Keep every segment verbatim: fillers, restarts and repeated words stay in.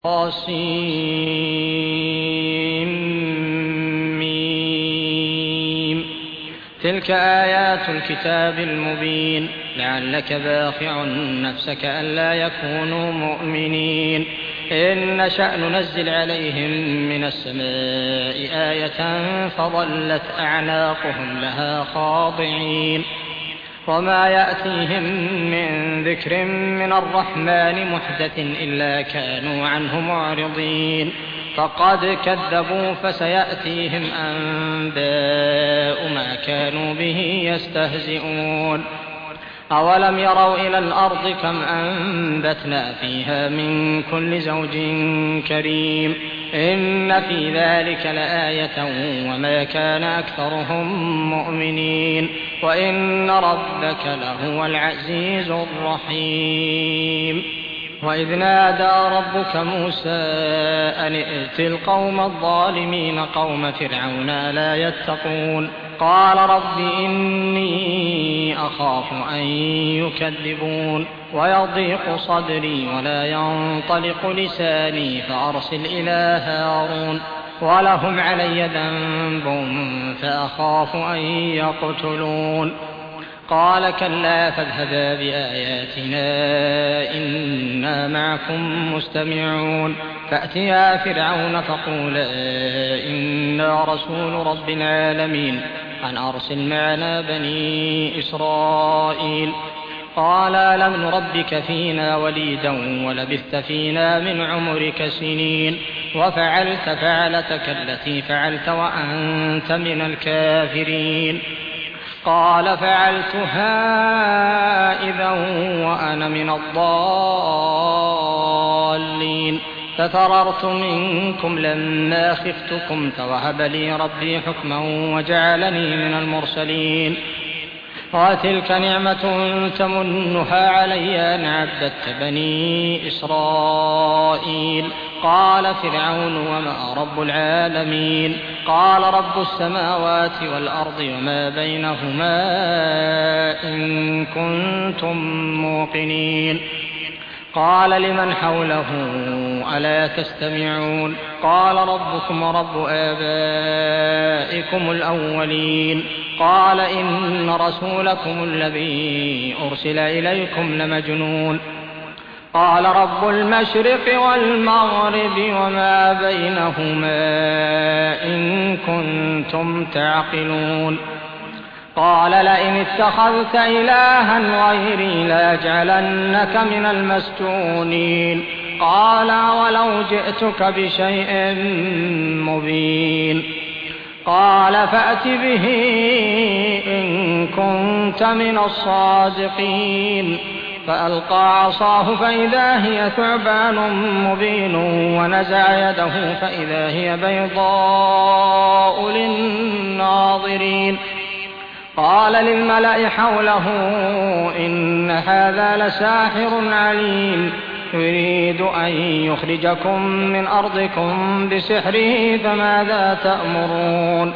طاسيم تلك آيات الكتاب المبين لعلك باخع نفسك ألا يكونوا مؤمنين إن نشأ ننزل عليهم من السماء آية فظلت أعناقهم لها خاضعين وما يأتيهم من ذكر من الرحمن محدث إلا كانوا عنه معرضين فقد كذبوا فسيأتيهم أنباء ما كانوا به يستهزئون أولم يروا إلى الأرض كم أنبتنا فيها من كل زوج كريم إن في ذلك لآية وما كان أكثرهم مؤمنين وإن ربك لهو العزيز الرحيم وإذ نادى ربك موسى أن ائت القوم الظالمين قوم فرعون لا يتقون قال رب إني أخاف أن يكذبون ويضيق صدري ولا ينطلق لساني فأرسل إلى هارون ولهم علي ذنب فأخاف أن يقتلون قال كلا فاذهبا بآياتنا إنا معكم مستمعون فأتيا فرعون فقولا إنا رسول رب العالمين أن أرسل معنا بني إسرائيل قال لم نربك فينا وليدا ولبثت فينا من عمرك سنين وفعلت فعلتك التي فعلت وأنت من الكافرين قال فعلتها إذا وأنا من الضالين ففررت منكم لما خفتكم فوهب لي ربي حكما وجعلني من المرسلين وتلك نعمة تمنها علي أن عبدت بني إسرائيل قال فرعون وما رب العالمين قال رب السماوات والأرض وما بينهما إن كنتم موقنين قال لمن حوله ألا تستمعون قال ربكم ورب آبائكم الأولين قال إن رسولكم الذي أرسل إليكم لمجنون قال رب المشرق والمغرب وما بينهما إن كنتم تعقلون قال لئن اتخذت إلها غيري لأجعلنك من المسجونين قال ولو جئتك بشيء مبين قال فأت به إن كنت من الصادقين فألقى عصاه فإذا هي ثعبان مبين ونزع يده فإذا هي بيضاء للناظرين قال للملأ حوله إن هذا لساحر عليم يريد أن يخرجكم من أرضكم بسحره فماذا تأمرون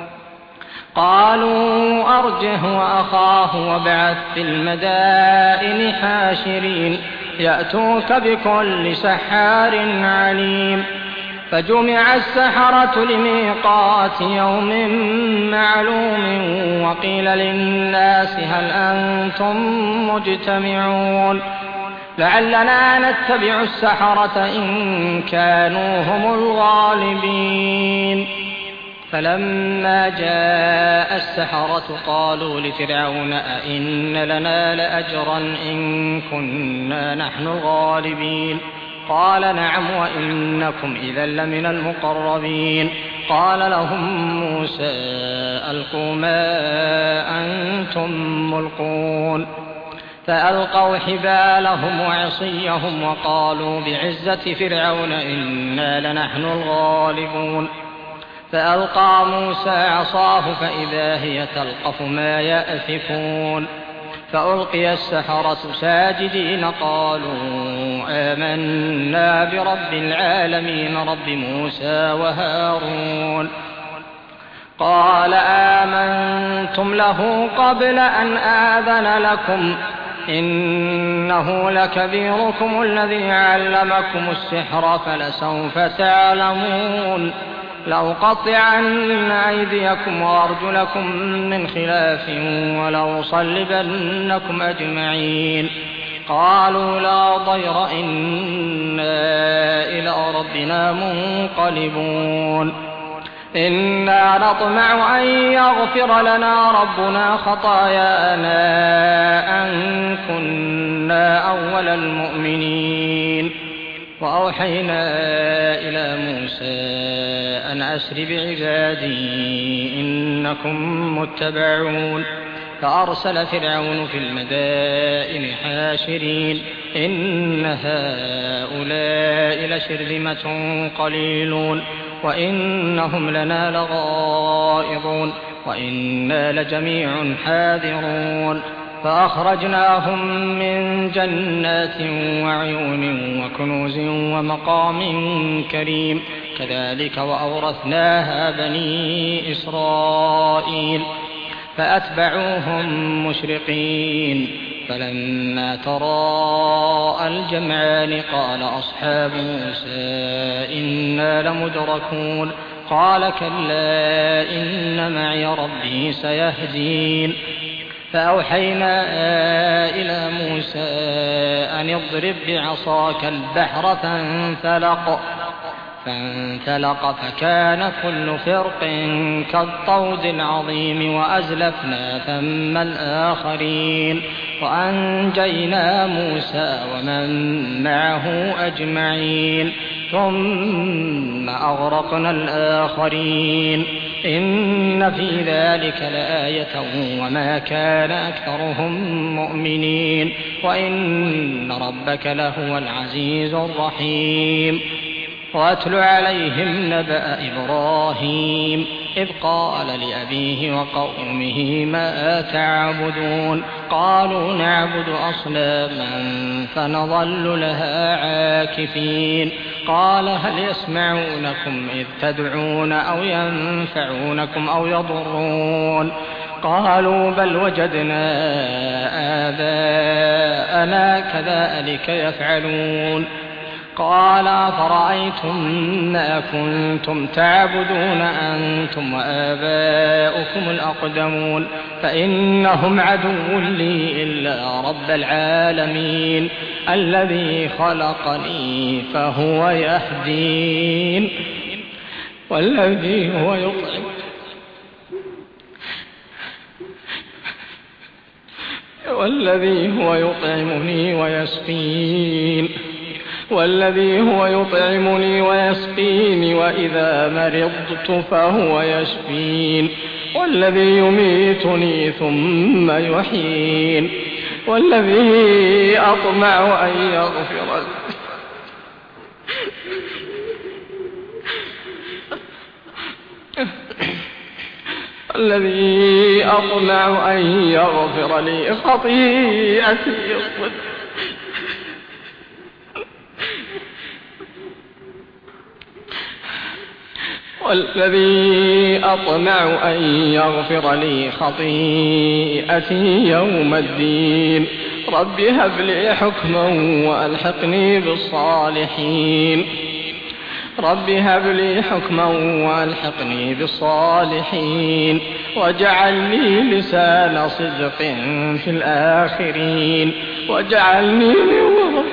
قالوا أرجه وأخاه وابعث في المدائن حاشرين يأتوك بكل سحار عليم فجمع السحرة لميقات يوم معلوم وقيل للناس هل أنتم مجتمعون لعلنا نتبع السحرة إن كانوا هم الغالبين فلما جاء السحرة قالوا لفرعون أئن لنا لأجرا إن كنا نحن الغالبين قال نعم وإنكم إذا لمن المقربين قال لهم موسى ألقوا ما أنتم ملقون فألقوا حبالهم وعصيهم وقالوا بعزة فرعون إنا لنحن الغالبون فألقى موسى عصاه فإذا هي تلقف ما يأفكون فألقي السحرة ساجدين قالوا آمنا برب العالمين رب موسى وهارون قال آمنتم له قبل أن آذن لكم إنه لكبيركم الذي علمكم السحر فلسوف تعلمون لأقطعن أيديكم وأرجلكم من خلاف ولأصلبنكم أجمعين قالوا لا ضير إنا إلى ربنا منقلبون إنا نطمع أن يغفر لنا ربنا خطايانا أن كنا أول المؤمنين وأوحينا إلى موسى أن أسر بعبادي إنكم متبعون فأرسل فرعون في المدائن حاشرين إن هؤلاء لشرذمة قليلون وإنهم لنا لغائظون وإنا لجميع حاذرون فأخرجناهم من جنات وعيون وكنوز ومقام كريم كذلك وأورثناها بني إسرائيل فأتبعوهم مشرقين فلما تراءى الجمعان قال أصحاب موسى إنا لمدركون قال كلا إن معي ربي سيهدين فأوحينا إلى موسى أن اضرب بعصاك البحر فانفلق فانفلق فكان كل فرق كالطود العظيم وأزلفنا ثم الآخرين وأنجينا موسى ومن معه أجمعين ثم أغرقنا الآخرين إن في ذلك لآية وما كان أكثرهم مؤمنين وإن ربك لهو العزيز الرحيم واتل عليهم نبأ إبراهيم إذ قال لأبيه وقومه ما تعبدون قالوا نعبد أصناما فنظل لها عاكفين قال هل يسمعونكم إذ تدعون أو ينفعونكم أو يضرون قالوا بل وجدنا آباءنا كذلك يفعلون قال أفرأيتم ما كنتم تعبدون أنتم وآباؤكم الأقدمون فإنهم عدو لي إلا رب العالمين الذي خلقني فهو يهدين والذي هو يطعم والذي هو يطعمني ويسقين والذي هو يطعمني ويسقيني وإذا مرضت فهو يشفين والذي يميتني ثم يحيين والذي أطمع أن يغفر لي الذي أطمع أن يغفر لي خطيئتي والذي أطمع أن يغفر لي خطيئتي يوم الدين رب هب لي حكما وألحقني بالصالحين رب هب لي حكما وألحقني بالصالحين واجعل لي لسان صدق في الآخرين واجعلني من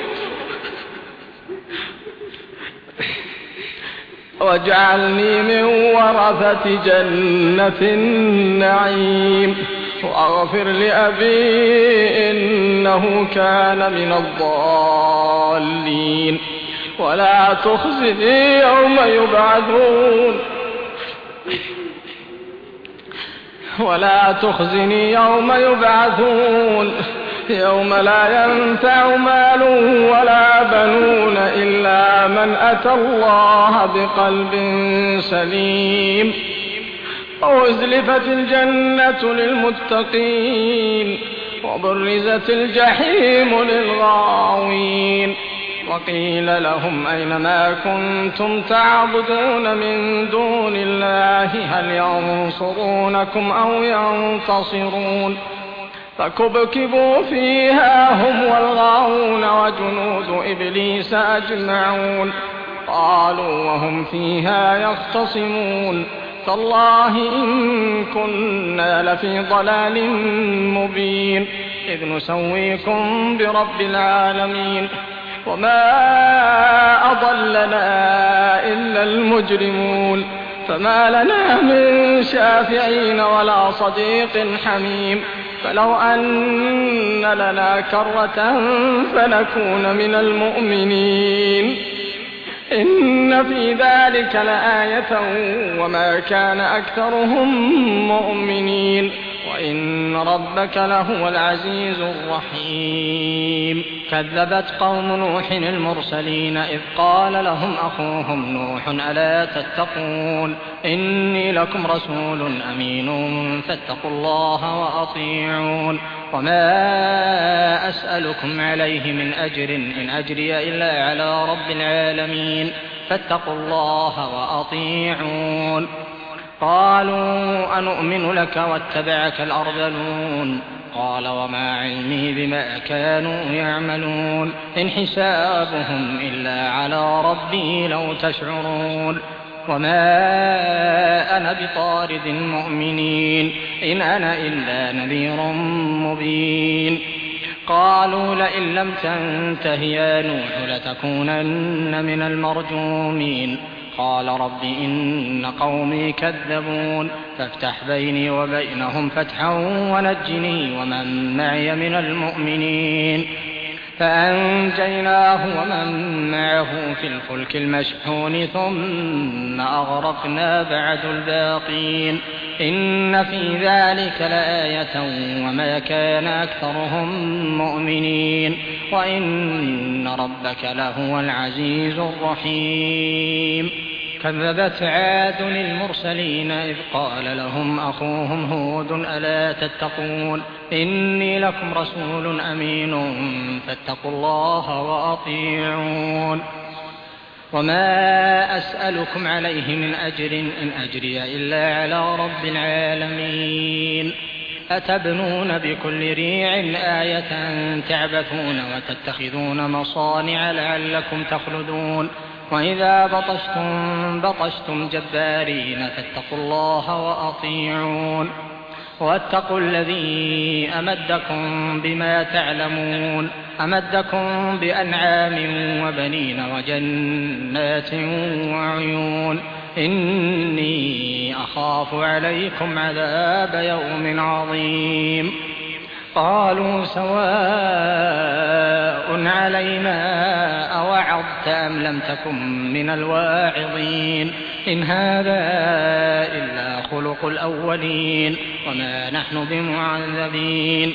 واجعلني من ورثة جنة النعيم واغفر لأبي إنه كان من الضالين ولا تخزني يوم يبعثون ولا تخزني يوم يبعثون يوم لا ينفع مال ولا بنون إلا من أتى الله بقلب سليم وأزلفت الجنة للمتقين وبرزت الجحيم للغاوين وقيل لهم أين ما كنتم تعبدون من دون الله هل ينصرونكم أو ينتصرون فكبكبوا فيها هم والغاوون وجنود إبليس أجمعون قالوا وهم فيها يختصمون تالله إن كنا لفي ضلال مبين إذ نسويكم برب العالمين وما أضلنا إلا المجرمون فما لنا من شافعين ولا صديق حميم فلو أن لنا كرة فنكون من المؤمنين إن في ذلك لآية وما كان أكثرهم مؤمنين وإن ربك لهو العزيز الرحيم كذبت قوم نوح المرسلين إذ قال لهم أخوهم نوح ألا تتقون إني لكم رسول أمين فاتقوا الله وأطيعون وما أسألكم عليه من أجر إن أجري إلا على رب العالمين فاتقوا الله وأطيعون قالوا أنؤمن لك واتبعك الأرذلون قال وما علمي بما كانوا يعملون إن حسابهم إلا على ربي لو تشعرون وما أنا بطارد المؤمنين إن أنا إلا نذير مبين قالوا لئن لم تنته يا نوح لتكونن من المرجومين قال رب إن قومي كذبون فافتح بيني وبينهم فتحا ونجني ومن معي من المؤمنين فأنجيناه ومن معه في الفلك المشحون ثم أغرقنا بعد الباقين إن في ذلك لآية وما كان أكثرهم مؤمنين وإن ربك لهو العزيز الرحيم كذبت عاد المرسلين إذ قال لهم أخوهم هود ألا تتقون إني لكم رسول أمين فاتقوا الله وأطيعون وما أسألكم عليه من أجر إن أجري إلا على رب العالمين أتبنون بكل ريع آية تعبثون وتتخذون مصانع لعلكم تخلدون وإذا بطشتم بطشتم جبارين فاتقوا الله وأطيعون واتقوا الذي أمدكم بما تعلمون أمدكم بأنعام وبنين وجنات وعيون إني أخاف عليكم عذاب يوم عظيم قالوا سواء علينا أوعظت أم لم تكن من الواعظين إن هذا إلا خلق الأولين وما نحن بمعذبين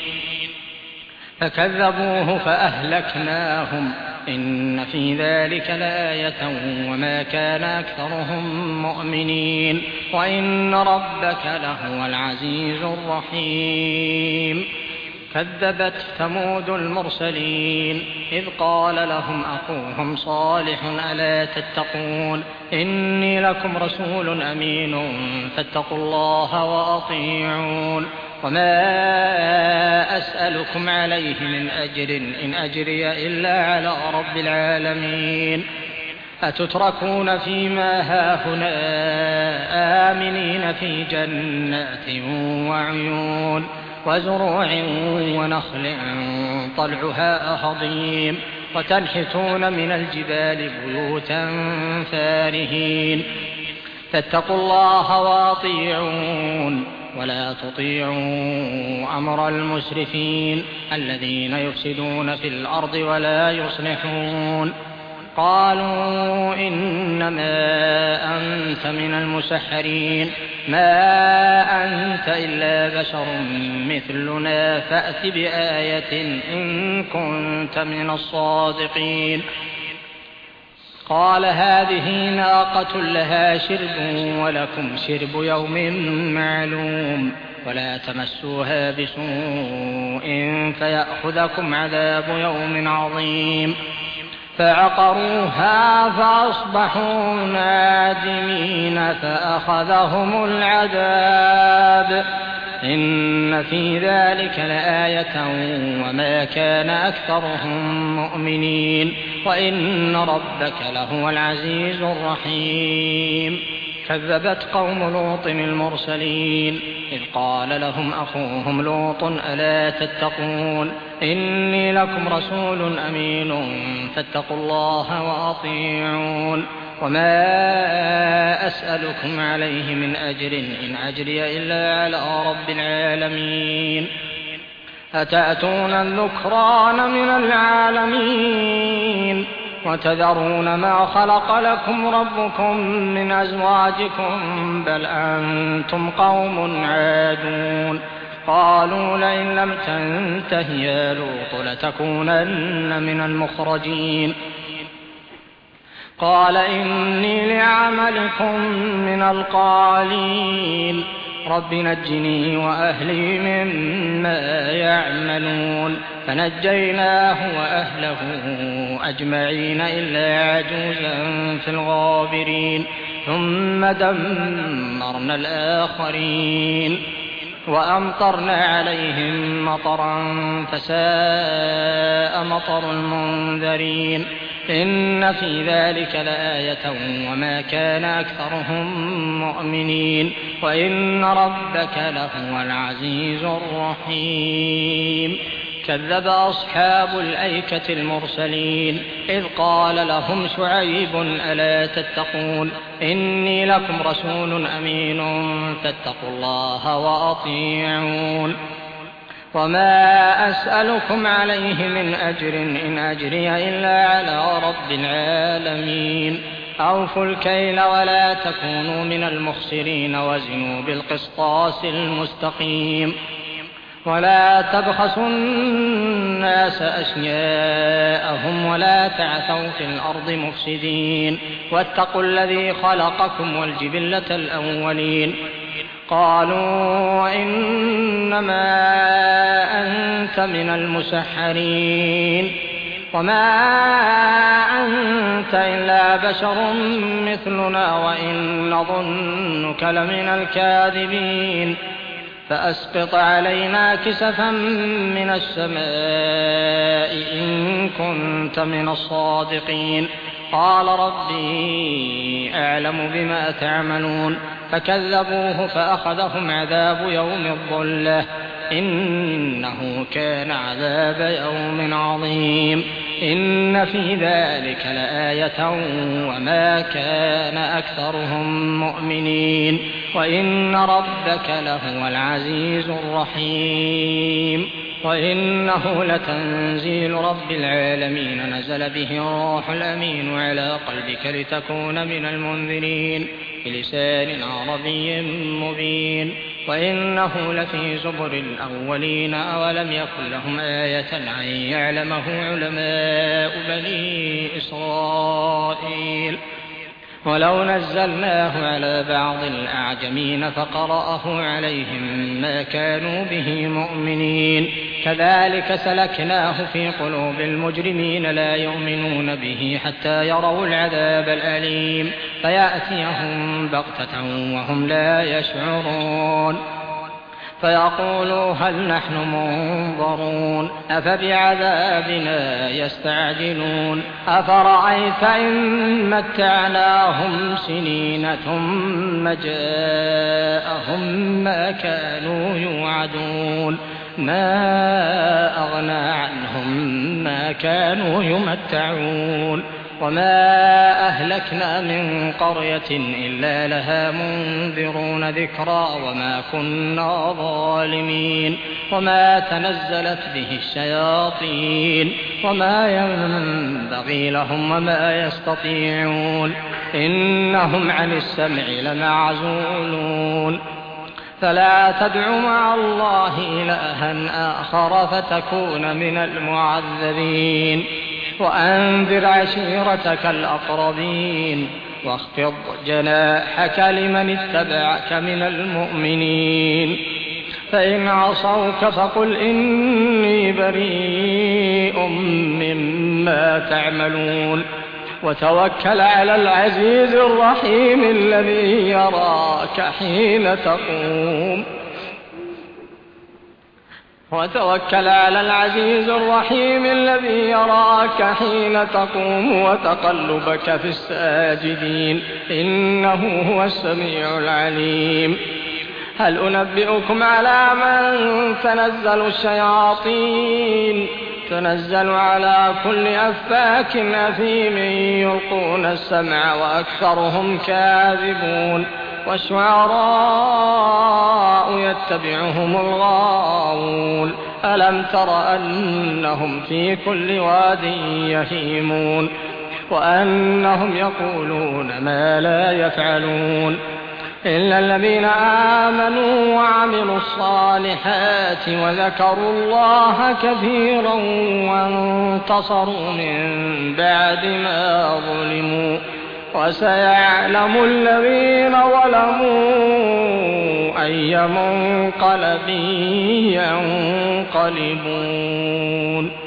فكذبوه فأهلكناهم إن في ذلك لآية وما كان أكثرهم مؤمنين وإن ربك لهو العزيز الرحيم كذبت ثمود المرسلين إذ قال لهم أخوهم صالح ألا تتقون إني لكم رسول أمين فاتقوا الله وأطيعون وما أسألكم عليه من أجر إن أجري إلا على رب العالمين أتتركون فيما هاهنا آمنين في جنات وعيون وزروع ونخل طلعها هضيم وتنحتون من الجبال بيوتا فارهين فاتقوا الله وأطيعون ولا تطيعوا أمر المسرفين الذين يفسدون في الأرض ولا يصلحون قالوا إنما أنت من المسحرين ما أنت إلا بشر مثلنا فأت بآية إن كنت من الصادقين قال هذه ناقة لها شرب ولكم شرب يوم معلوم ولا تمسوها بسوء فيأخذكم عذاب يوم عظيم فعقروها فأصبحوا نادمين فأخذهم العذاب إن في ذلك لآية وما كان أكثرهم مؤمنين وإن ربك لهو العزيز الرحيم. كذبت قوم لوط المرسلين إذ قال لهم أخوهم لوط ألا تتقون إني لكم رسول أمين فاتقوا الله وأطيعون وما أسألكم عليه من أجر إن أجري إلا على رب العالمين. أتأتون الذكران من العالمين وتذرون ما خلق لكم ربكم من أزواجكم بل أنتم قوم عادون. قالوا لئن لم تنته يا لوط لتكونن من المخرجين. قال إني لعملكم من القالين رب نجني وأهلي مما يعملون. فنجيناه وأهله أجمعين إلا عجوزا في الغابرين ثم دمرنا الآخرين وأمطرنا عليهم مطرا فساء مطر المنذرين. إن في ذلك لآية وما كان أكثرهم مؤمنين وإن ربك لهو العزيز الرحيم. كذب أصحاب الأيكة المرسلين إذ قال لهم شعيب ألا تتقون إني لكم رسول أمين فاتقوا الله وأطيعون وما أسألكم عليه من أجر إن أجري إلا على رب العالمين. أوفوا الكيل ولا تكونوا من المخسرين وزنوا بالقسطاس المستقيم ولا تبخسوا الناس أشياءهم ولا تعثوا في الأرض مفسدين واتقوا الذي خلقكم والجبلة الأولين. قالوا إنما أنت من المسحرين وما أنت إلا بشر مثلنا وإن نظنك لمن الكاذبين فأسقط علينا كسفا من السماء إن كنت من الصادقين. قال ربي أعلم بما تعملون فكذبوه فأخذهم عذاب يوم الظلة إنه كان عذاب يوم عظيم. إن في ذلك لآية وما كان أكثرهم مؤمنين وإن ربك لهو العزيز الرحيم. وإنه لتنزيل رب العالمين نزل به الروح الأمين على قلبك لتكون من المنذرين بلسان عربي مبين وإنه لفي زبر الأولين أولم يكن لهم آية أن يعلمه علماء بني إسرائيل ولو نزلناه على بعض الأعجمين فقرأه عليهم ما كانوا به مؤمنين كذلك سلكناه في قلوب المجرمين لا يؤمنون به حتى يروا العذاب الأليم فيأتيهم بغتة وهم لا يشعرون فيقولوا هل نحن منظرون أفبعذابنا يستعجلون أفرأيت إن متعناهم سنين ثم جاءهم ما كانوا يوعدون ما أغنى عنهم ما كانوا يمتعون وما أهلكنا من قرية إلا لها منذرون ذكرى وما كنا ظالمين وما تنزلت به الشياطين وما ينبغي لهم وما يستطيعون إنهم عن السمع لمعزولون فلا تدع مع الله إلها آخر فتكون من المعذبين وأنذر عشيرتك الأقربين واخفض جناحك لمن اتبعك من المؤمنين فإن عصوك فقل إني بريء مما تعملون وتوكل على العزيز الرحيم الذي يراك حين تقوم وتوكل على العزيز الرحيم الذي يراك حين تقوم وتقلبك في الساجدين إنه هو السميع العليم. هل أنبئكم على من تنزل الشياطين تنزل على كل أفاك أثيم يلقون السمع وأكثرهم كاذبون والشعراء يتبعهم الغاوون ألم تر أنهم في كل واد يهيمون وأنهم يقولون ما لا يفعلون إلا الذين آمنوا وعملوا الصالحات وذكروا الله كثيرا وانتصروا من بعد ما ظلموا وسيعلم الذين ظلموا أي منقلب ينقلبون.